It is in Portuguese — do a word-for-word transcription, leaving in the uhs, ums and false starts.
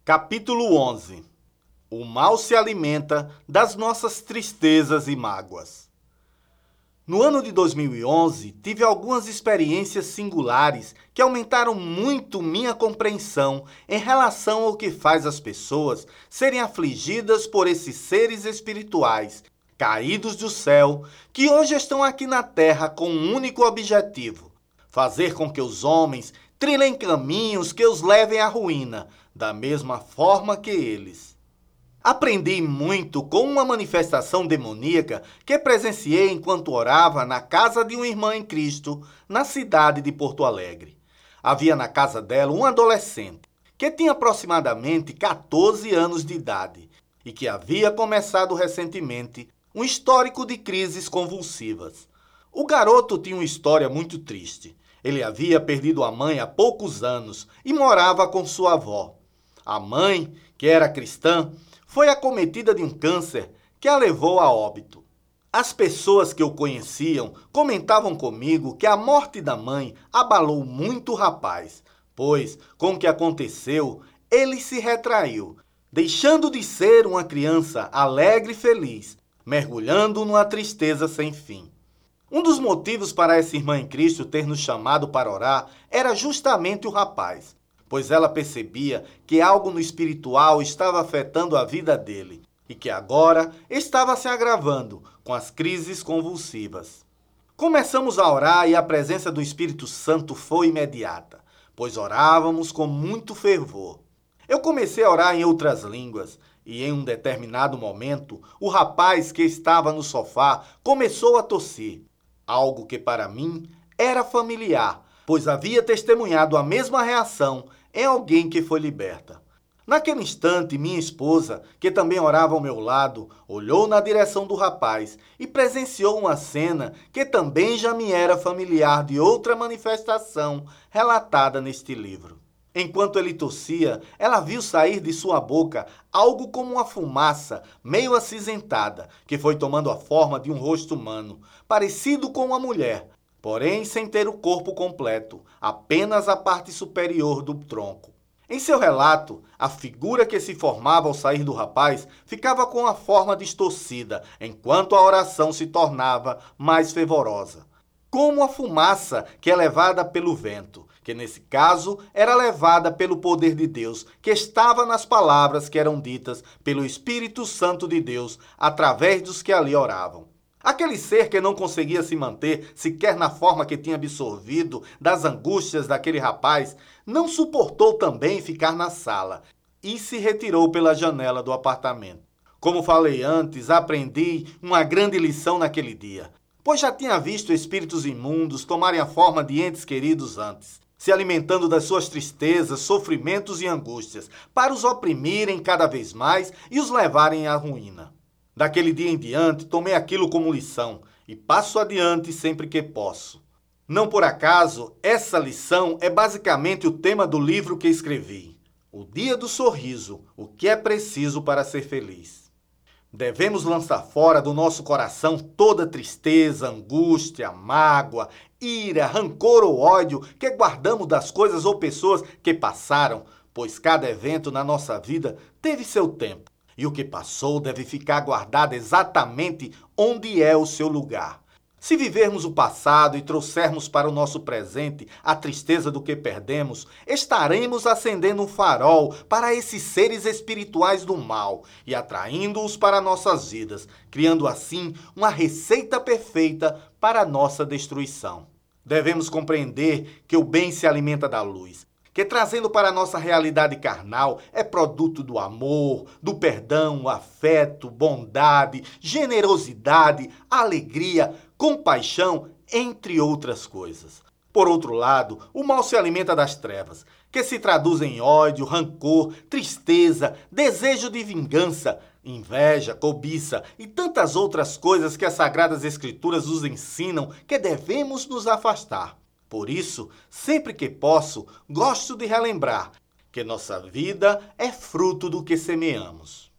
Capítulo onze. O mal se alimenta das nossas tristezas e mágoas. No ano de dois mil e onze, tive algumas experiências singulares que aumentaram muito minha compreensão em relação ao que faz as pessoas serem afligidas por esses seres espirituais, caídos do céu, que hoje estão aqui na terra com um único objetivo: fazer com que os homens trilhem caminhos que os levem à ruína, da mesma forma que eles. Aprendi muito com uma manifestação demoníaca que presenciei enquanto orava na casa de uma irmã em Cristo, na cidade de Porto Alegre. Havia na casa dela um adolescente que tinha aproximadamente catorze anos de idade e que havia começado recentemente um histórico de crises convulsivas. O garoto tinha uma história muito triste. Ele havia perdido a mãe há poucos anos e morava com sua avó. A mãe, que era cristã, foi acometida de um câncer que a levou a óbito. As pessoas que o conheciam comentavam comigo que a morte da mãe abalou muito o rapaz, pois, com o que aconteceu, ele se retraiu, deixando de ser uma criança alegre e feliz, mergulhando numa tristeza sem fim. Um dos motivos para essa irmã em Cristo ter nos chamado para orar era justamente o rapaz, pois ela percebia que algo no espiritual estava afetando a vida dele e que agora estava se agravando com as crises convulsivas. Começamos a orar e a presença do Espírito Santo foi imediata, pois orávamos com muito fervor. Eu comecei a orar em outras línguas e, em um determinado momento, o rapaz que estava no sofá começou a tossir, algo que para mim era familiar, pois havia testemunhado a mesma reação em alguém que foi liberta. Naquele instante, minha esposa, que também orava ao meu lado, olhou na direção do rapaz e presenciou uma cena que também já me era familiar de outra manifestação relatada neste livro. Enquanto ele tossia, ela viu sair de sua boca algo como uma fumaça meio acinzentada, que foi tomando a forma de um rosto humano, parecido com uma mulher, porém sem ter o corpo completo, apenas a parte superior do tronco. Em seu relato, a figura que se formava ao sair do rapaz ficava com a forma distorcida, enquanto a oração se tornava mais fervorosa, como a fumaça que é levada pelo vento, que nesse caso era levada pelo poder de Deus, que estava nas palavras que eram ditas pelo Espírito Santo de Deus através dos que ali oravam. Aquele ser que não conseguia se manter sequer na forma que tinha absorvido das angústias daquele rapaz, não suportou também ficar na sala e se retirou pela janela do apartamento. Como falei antes, aprendi uma grande lição naquele dia, pois já tinha visto espíritos imundos tomarem a forma de entes queridos antes, se alimentando das suas tristezas, sofrimentos e angústias, para os oprimirem cada vez mais e os levarem à ruína. Daquele dia em diante, tomei aquilo como lição e passo adiante sempre que posso. Não por acaso, essa lição é basicamente o tema do livro que escrevi, O Dia do Sorriso, o que é preciso para ser feliz. Devemos lançar fora do nosso coração toda tristeza, angústia, mágoa, ira, rancor ou ódio que guardamos das coisas ou pessoas que passaram, pois cada evento na nossa vida teve seu tempo. E o que passou deve ficar guardado exatamente onde é o seu lugar. Se vivermos o passado e trouxermos para o nosso presente a tristeza do que perdemos, estaremos acendendo um farol para esses seres espirituais do mal e atraindo-os para nossas vidas, criando assim uma receita perfeita para a nossa destruição. Devemos compreender que o bem se alimenta da luz, que trazendo para a nossa realidade carnal é produto do amor, do perdão, afeto, bondade, generosidade, alegria, compaixão, entre outras coisas. Por outro lado, o mal se alimenta das trevas, que se traduz em ódio, rancor, tristeza, desejo de vingança, inveja, cobiça e tantas outras coisas que as Sagradas Escrituras nos ensinam que devemos nos afastar. Por isso, sempre que posso, gosto de relembrar que nossa vida é fruto do que semeamos.